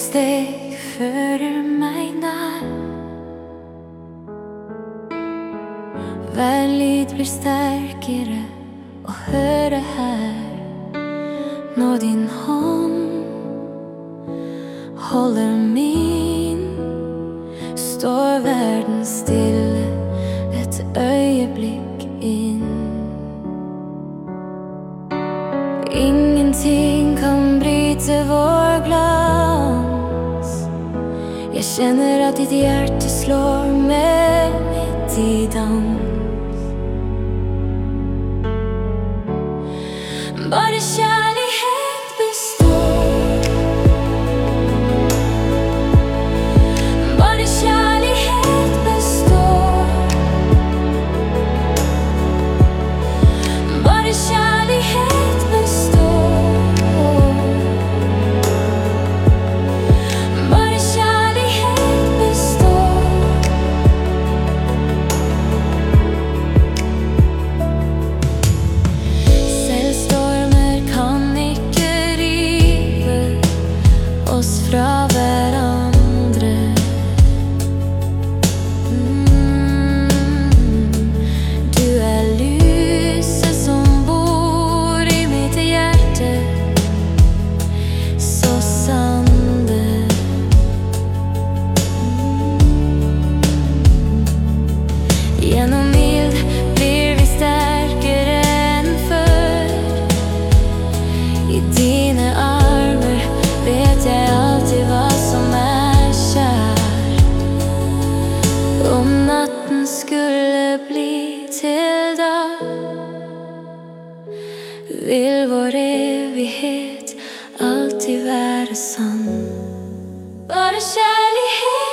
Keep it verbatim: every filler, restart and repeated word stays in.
steg fører meg nær. Hver lyd blir sterkere å høre her. Når din hånd holder min, står verden stille et øyeblikk inn. Ingenting kan bryte vår glans. Jeg kjenner at ditt hjerte slår med midt i dans. Bare kjærlighet består. Bare kjærlighet består. Bare kjærlighet består. Bare kjærlighet består. Selv stormer kan ikke rive oss fra hverandre. mm. Du er lyset som bor i mitt hjerte, så sande. Gjennom ild blir vi sterkere enn før. I dine armer vet jeg alltid hva som er kjært. Om natten skulle bli til dag, vil vår evighet alltid være sann. Bare kjærlighet